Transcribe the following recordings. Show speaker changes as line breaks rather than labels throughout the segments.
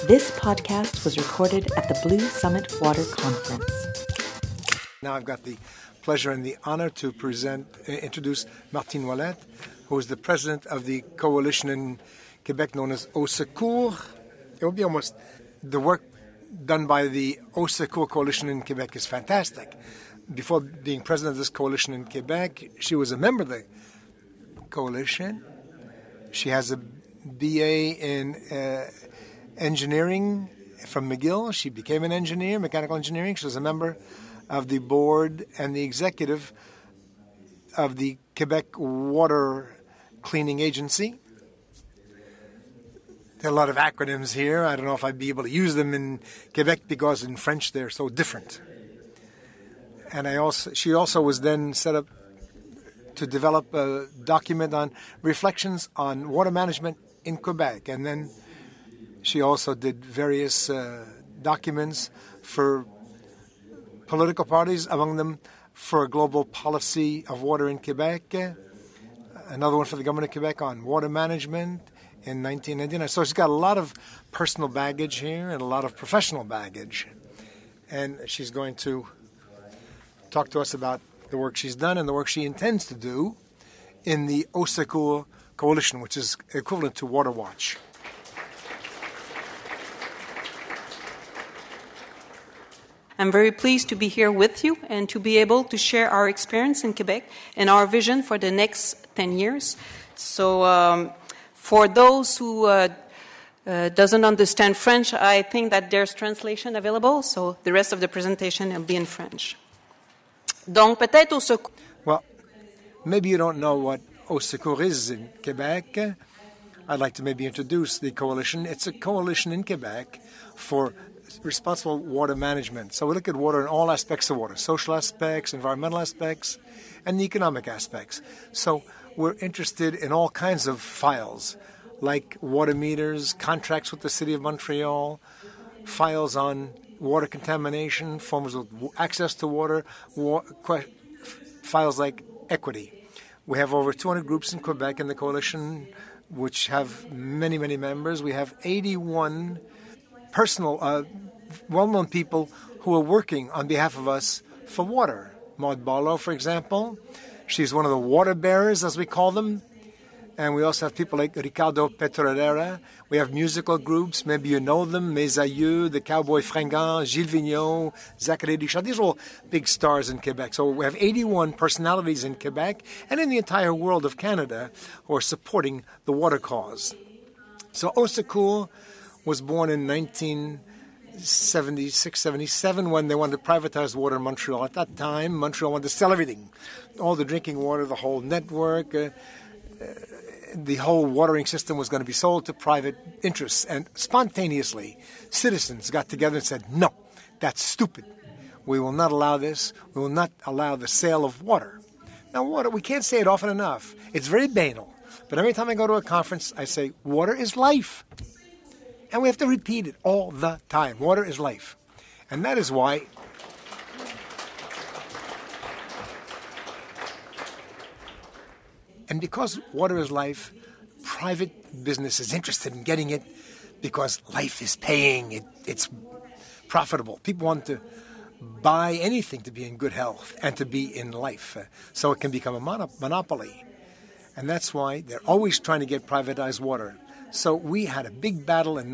This podcast was recorded at the Blue Summit Water Conference.
Now I've got the pleasure and the honor to introduce Martine Ouellette, who is the president of the coalition in Quebec known as Au Secours. It will be almost the work done by the Au Secours coalition in Quebec is fantastic. Before being president of this coalition in Quebec, she was a member of the coalition. She has a BA in engineering from McGill. She became an engineer, mechanical engineering. She was a member of the board and the executive of the Quebec Water Cleaning Agency. There are a lot of acronyms here. I don't know if I'd be able to use them in Quebec because in French they're so different. And she also was then set up to develop a document on reflections on water management in Quebec. And then she also did various documents for political parties, among them for a global policy of water in Quebec, another one for the government of Quebec on water management in 1999. So she's got a lot of personal baggage here and a lot of professional baggage. And she's going to talk to us about the work she's done and the work she intends to do in the Au Secours Coalition, which is equivalent to Water Watch.
I'm very pleased to be here with you and to be able to share our experience in Quebec and our vision for the next 10 years. So for those who doesn't understand French, I think that there's translation available, so the rest of the presentation will be in French. Donc, peut-être Au Secours.
Well, maybe you don't know what Au Secours is in Quebec. I'd like to maybe introduce the coalition. It's a coalition in Quebec for responsible water management. So we look at water in all aspects of water, social aspects, environmental aspects, and the economic aspects. So we're interested in all kinds of files, like water meters, contracts with the City of Montreal, files on water contamination, forms of access to water, files like equity. We have over 200 groups in Quebec in the coalition, which have many, many members. We have 81 personal, well-known people who are working on behalf of us for water. Maud Barlow, for example, she's one of the water bearers, as we call them. And we also have people like Ricardo Petrolera. We have musical groups, maybe you know them, Mes Aïeux, the Cowboy Fringants, Gilles Vigneault, Zachary Richard. These are all big stars in Quebec. So we have 81 personalities in Quebec and in the entire world of Canada who are supporting the water cause. So Au Secours was born in 1976, 77 when they wanted to privatize water in Montreal. At that time, Montreal wanted to sell everything, all the drinking water, the whole network, the whole watering system was going to be sold to private interests. And spontaneously, citizens got together and said, no, that's stupid. We will not allow this. We will not allow the sale of water. Now, water, we can't say it often enough. It's very banal. But every time I go to a conference, I say, water is life. And we have to repeat it all the time. Water is life. And that is why and because water is life, private business is interested in getting it because life is paying. It's profitable. People want to buy anything to be in good health and to be in life. So it can become a monopoly. And that's why they're always trying to get privatized water. So we had a big battle in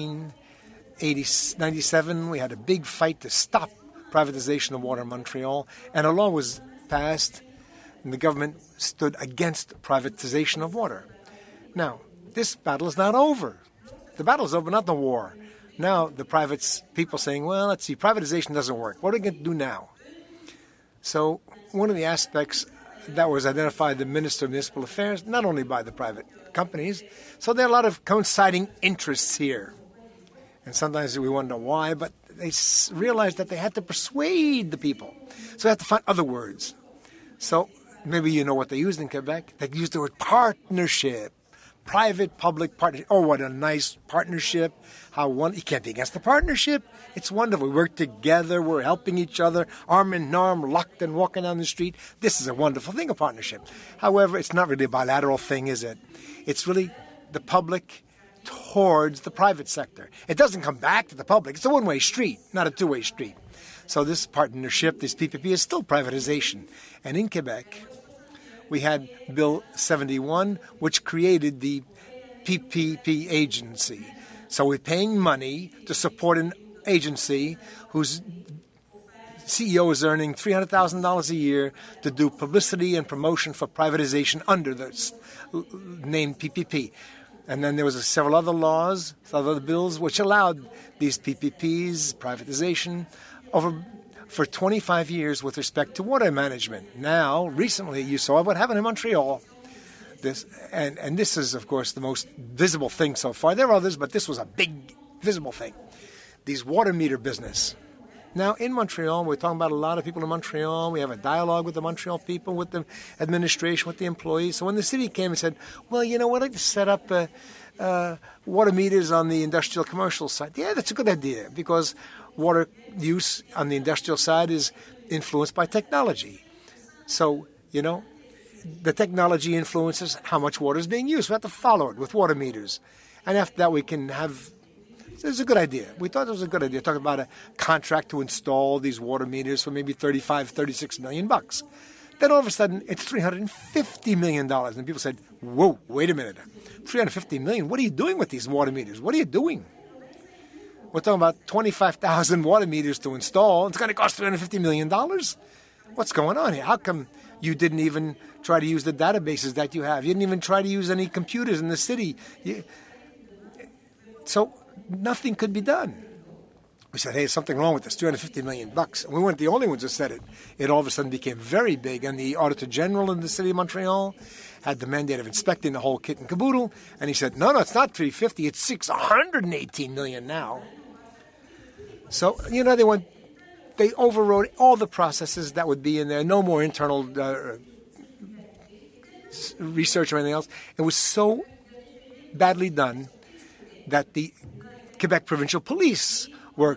1997. We had a big fight to stop privatization of water in Montreal. And a law was passed, and the government stood against privatization of water. Now, this battle is not over. The battle is over, not the war. Now, the private people saying, well, let's see, privatization doesn't work. What are we going to do now? So one of the aspects that was identified the Minister of Municipal Affairs, not only by the private companies, so there are a lot of coinciding interests here. And sometimes we wonder why, but they realized that they had to persuade the people. So they had to find other words. So maybe you know what they used in Quebec. They used the word partnership, private-public partnership. Oh, what a nice partnership. You can't be against the partnership. It's wonderful. We work together. We're helping each other, arm in arm, locked and walking down the street. This is a wonderful thing, a partnership. However, it's not really a bilateral thing, is it? It's really the public towards the private sector. It doesn't come back to the public. It's a one-way street, not a two-way street. So this partnership, this PPP, is still privatization. And in Quebec, we had Bill 71, which created the PPP agency. So we're paying money to support an agency whose CEO is earning $300,000 a year to do publicity and promotion for privatization under the name PPP. And then there was several other laws, other bills, which allowed these PPPs, privatization, for 25 years with respect to water management. Now, recently, you saw what happened in Montreal. This is, of course, the most visible thing so far. There are others, but this was a big, visible thing. These water meter business. Now, in Montreal, we're talking about a lot of people in Montreal. We have a dialogue with the Montreal people, with the administration, with the employees. So when the city came and said, well, you know, we'd like to set up water meters on the industrial commercial side. Yeah, that's a good idea, because water use on the industrial side is influenced by technology. So, you know, the technology influences how much water is being used. We have to follow it with water meters. And after that, we can have... It's a good idea. We thought it was a good idea. Talking about a contract to install these water meters for maybe $36 million. Then all of a sudden, it's $350 million. And people said, whoa, wait a minute. $350 million? What are you doing with these water meters? What are you doing? We're talking about 25,000 water meters to install. It's going to cost $350 million? What's going on here? How come you didn't even try to use the databases that you have? You didn't even try to use any computers in the city. So nothing could be done. We said, hey, there's something wrong with this, $350 million. And we weren't the only ones who said it. It all of a sudden became very big. And the Auditor General in the city of Montreal had the mandate of inspecting the whole kit and caboodle. And he said, no, it's not $350, it's $618 million now. So, you know, they overrode all the processes that would be in there. No more internal research or anything else. It was so badly done that the Quebec Provincial Police were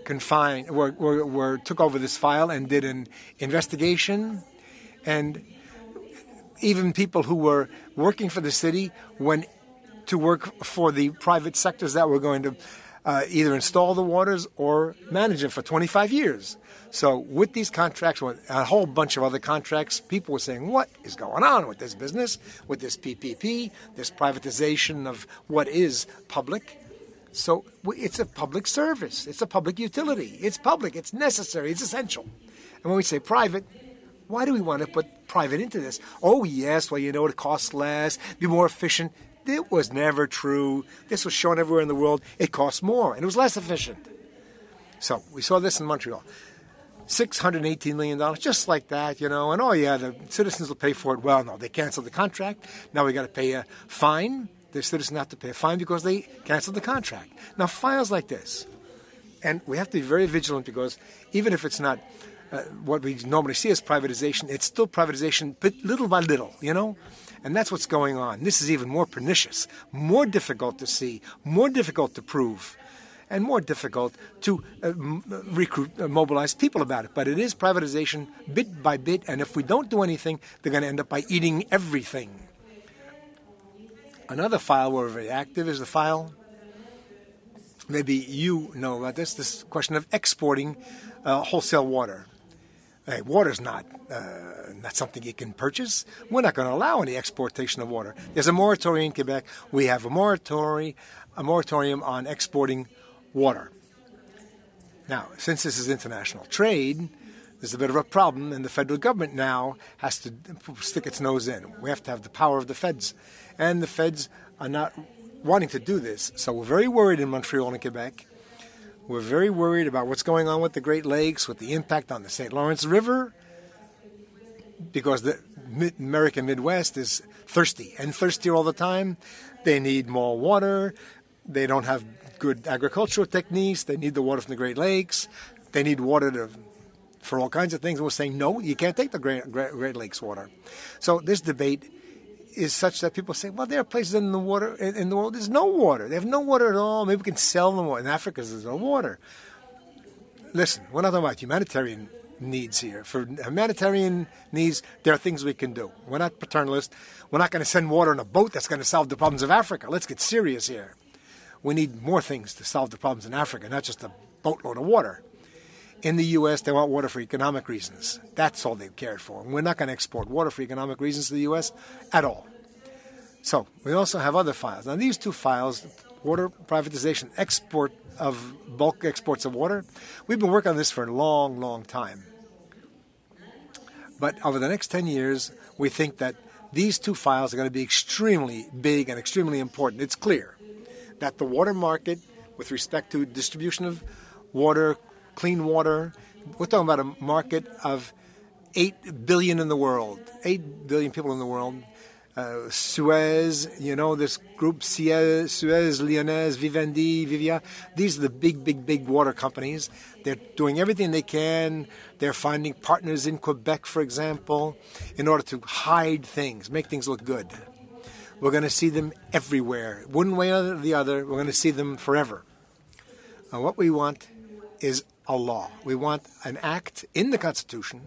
took over this file and did an investigation, and even people who were working for the city went to work for the private sectors that were going to either install the waters or manage them for 25 years. So with these contracts, with a whole bunch of other contracts, people were saying, what is going on with this business, with this PPP, this privatization of what is public? So it's a public service. It's a public utility. It's public. It's necessary. It's essential. And when we say private, why do we want to put private into this? Oh, yes, well, you know, it costs less, be more efficient. It was never true. This was shown everywhere in the world. It costs more, and it was less efficient. So we saw this in Montreal. $618 million, just like that, you know. And, oh, yeah, the citizens will pay for it. Well, no, they canceled the contract. Now we got to pay a fine. The citizens have to pay a fine because they canceled the contract. Now, files like this, and we have to be very vigilant, because even if it's not what we normally see as privatization, it's still privatization, but little by little, you know? And that's what's going on. This is even more pernicious, more difficult to see, more difficult to prove, and more difficult to mobilize people about it. But it is privatization bit by bit, and if we don't do anything, they're going to end up by eating everything. Another file where we're very active is the file, maybe you know about this question of exporting wholesale water. Hey, water's not something you can purchase. We're not going to allow any exportation of water. There's a moratorium in Quebec. We have a moratorium on exporting water. Now, since this is international trade, there's a bit of a problem, and the federal government now has to stick its nose in. We have to have the power of the feds. And the feds are not wanting to do this. So we're very worried in Montreal and Quebec. We're very worried about what's going on with the Great Lakes, with the impact on the St. Lawrence River, because the American Midwest is thirsty, and thirstier all the time. They need more water. They don't have good agricultural techniques. They need the water from the Great Lakes. They need water for all kinds of things. And we're saying, no, you can't take the Great Lakes water. So this debate is such that people say, well, there are places in the world there's no water. They have no water at all. Maybe we can sell them water. In Africa, there's no water. Listen, we're not talking about humanitarian needs here. For humanitarian needs, there are things we can do. We're not paternalist. We're not going to send water in a boat that's going to solve the problems of Africa. Let's get serious here. We need more things to solve the problems in Africa, not just a boatload of water. In the U.S., they want water for economic reasons. That's all they've cared for. And we're not going to export water for economic reasons to the U.S. at all. So we also have other files. Now, these two files, water privatization, export of bulk exports of water, we've been working on this for a long, long time. But over the next 10 years, we think that these two files are going to be extremely big and extremely important. It's clear that the water market, with respect to distribution of water, clean water, we're talking about a market of 8 billion in the world, 8 billion people in the world. Suez, this group, Suez, Lyonnaise, Vivendi, Vivia, these are the big water companies. They're doing everything they can. They're finding partners in Quebec, for example, in order to hide things, make things look good. We're going to see them everywhere. One way or the other, we're going to see them forever. And what we want is a law. We want an act in the Constitution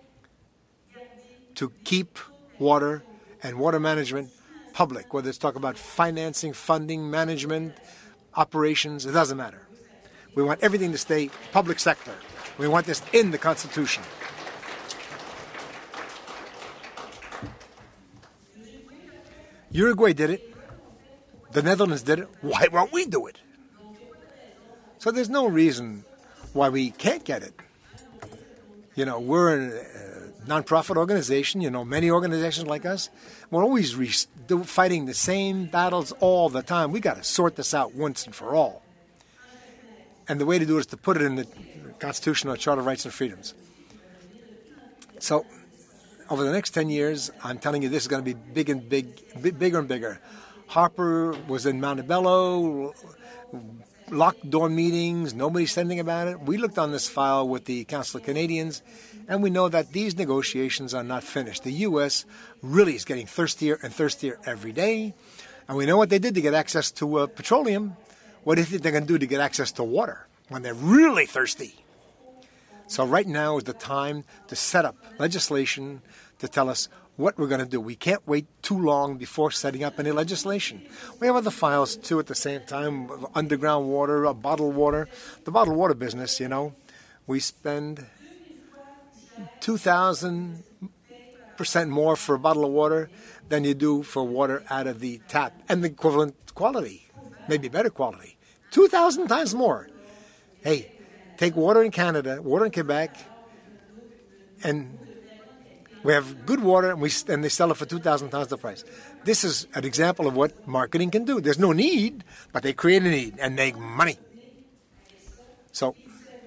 to keep water and water management public, whether it's talk about financing, funding, management, operations, it doesn't matter. We want everything to stay public sector. We want this in the Constitution. Uruguay did it. The Netherlands did it. Why won't we do it? So there's no reason why we can't get it. We're a non-profit organization, many organizations like us. We're always fighting the same battles all the time. We got to sort this out once and for all. And the way to do it is to put it in the Constitution or Charter of Rights and Freedoms. So over the next 10 years, I'm telling you, this is going to be bigger and bigger. Harper was in Montebello, locked door meetings, nobody's sending about it. We looked on this file with the Council of Canadians, and we know that these negotiations are not finished. The U.S. really is getting thirstier and thirstier every day, and we know what they did to get access to petroleum. What do you think they're going to do to get access to water when they're really thirsty? So right now is the time to set up legislation to tell us what we're going to do. We can't wait too long before setting up any legislation. We have other files, too, at the same time, underground water, bottled water. The bottled water business, we spend 2,000% more for a bottle of water than you do for water out of the tap. And the equivalent quality, maybe better quality, 2,000 times more. Hey, take water in Canada, water in Quebec, and we have good water, and they sell it for 2,000 times the price. This is an example of what marketing can do. There's no need, but they create a need and make money. So,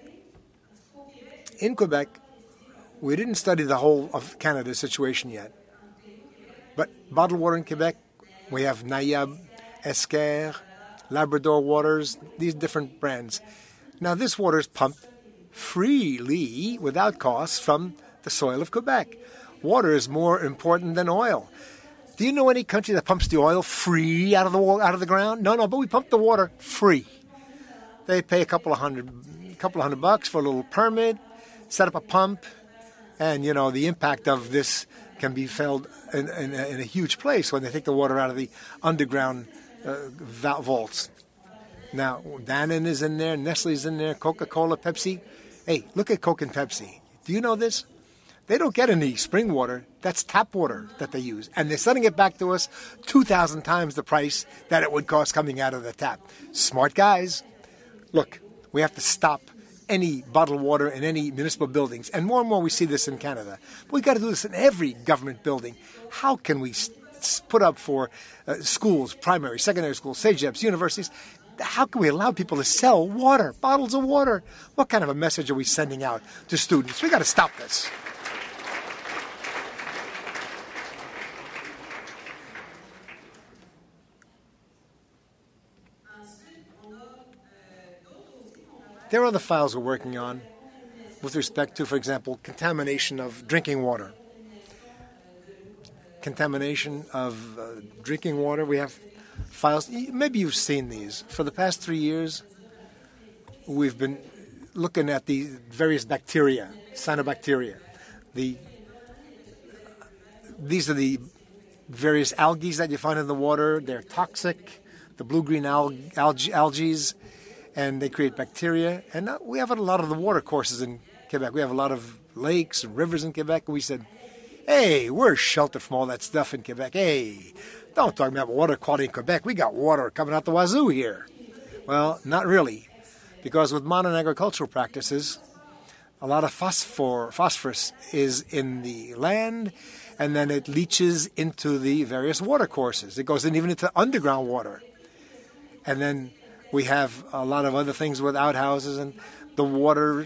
in Quebec, we didn't study the whole of Canada's situation yet. But bottled water in Quebec, we have Nayab, Esker, Labrador Waters, these different brands. Now, this water is pumped freely, without cost, from the soil of Quebec. Water is more important than oil. Do you know any country that pumps the oil free out of the ground? No, but we pump the water free. They pay a couple of hundred bucks for a little permit, set up a pump, and the impact of this can be felt in a huge place when they take the water out of the underground vaults. Now, Danone is in there, Nestle's in there, Coca-Cola, Pepsi. Hey, look at Coke and Pepsi. Do you know this? They don't get any spring water. That's tap water that they use. And they're sending it back to us 2,000 times the price that it would cost coming out of the tap. Smart guys. Look, we have to stop any bottled water in any municipal buildings. And more we see this in Canada. But we've got to do this in every government building. How can we put up for schools, primary, secondary schools, CEGEPs, universities? How can we allow people to sell water, bottles of water? What kind of a message are we sending out to students? We've got to stop this. There are other files we're working on with respect to, for example, contamination of drinking water. Contamination of drinking water. We have files. Maybe you've seen these. For the past 3 years, we've been looking at the various bacteria, cyanobacteria. These are the various algae that you find in the water. They're toxic. the blue-green algae, and they create bacteria. And we have a lot of the water courses in Quebec. We have a lot of lakes and rivers in Quebec. And we said, hey, we're sheltered from all that stuff in Quebec. Hey, don't talk about water quality in Quebec. We got water coming out the wazoo here. Well, not really, because with modern agricultural practices, a lot of phosphorus is in the land, and then it leaches into the various water courses. It goes in even into underground water. And then we have a lot of other things with outhouses and the water.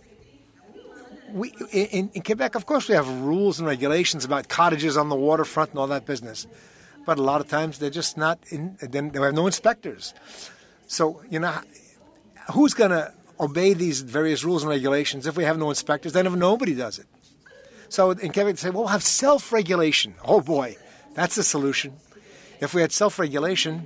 In Quebec, of course, we have rules and regulations about cottages on the waterfront and all that business. But a lot of times they're just not in, they have no inspectors. So, who's going to obey these various rules and regulations if we have no inspectors? Then if nobody does it. So in Quebec, they say, well, we'll have self-regulation. Oh, boy, that's the solution. If we had self-regulation,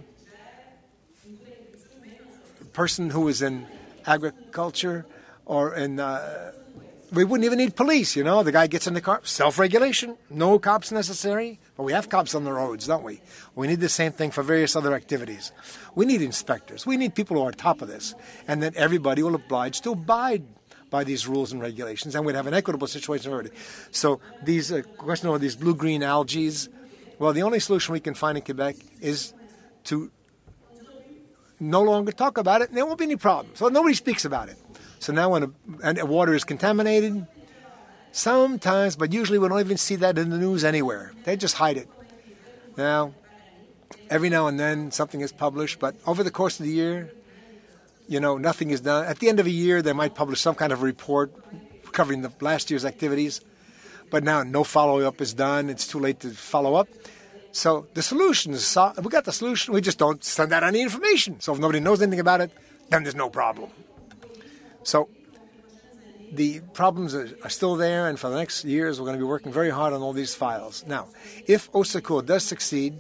the person who is in agriculture or in... we wouldn't even need police, The guy gets in the car, self-regulation, no cops necessary. But we have cops on the roads, don't we? We need the same thing for various other activities. We need inspectors. We need people who are on top of this. And then everybody will oblige to abide by these rules and regulations. And we'd have an equitable situation already. So these question of these blue-green algae, well, the only solution we can find in Quebec is to no longer talk about it, and there won't be any problem. So nobody speaks about it. So now when water is contaminated, sometimes, but usually we don't even see that in the news anywhere. They just hide it. Now, every now and then something is published, but over the course of the year, nothing is done. At the end of a year, they might publish some kind of report covering the last year's activities, but now no follow-up is done. It's too late to follow up. So the solution is, we got the solution, we just don't send out any information. So if nobody knows anything about it, then there's no problem. So the problems are still there, and for the next years, we're going to be working very hard on all these files. Now, if Eau Secours does succeed,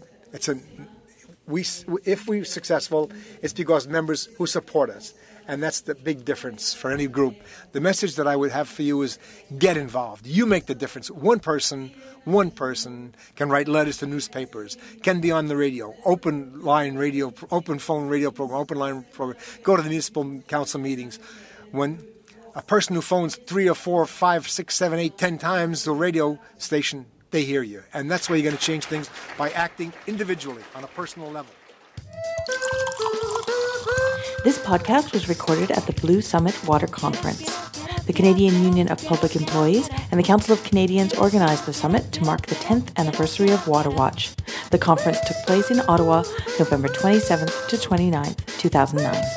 if we're successful, it's because members who support us, and that's the big difference for any group. The message that I would have for you is get involved. You make the difference. One person can write letters to newspapers, can be on the radio, open phone radio program, open line program, go to the municipal council meetings. When a person who phones 3 or 4, 5, 6, 7, 8, 10 times to a radio station, they hear you. And that's where you're going to change things, by acting individually on a personal level.
This podcast was recorded at the Blue Summit Water Conference. The Canadian Union of Public Employees and the Council of Canadians organized the summit to mark the 10th anniversary of Water Watch. The conference took place in Ottawa, November 27th to 29th, 2009.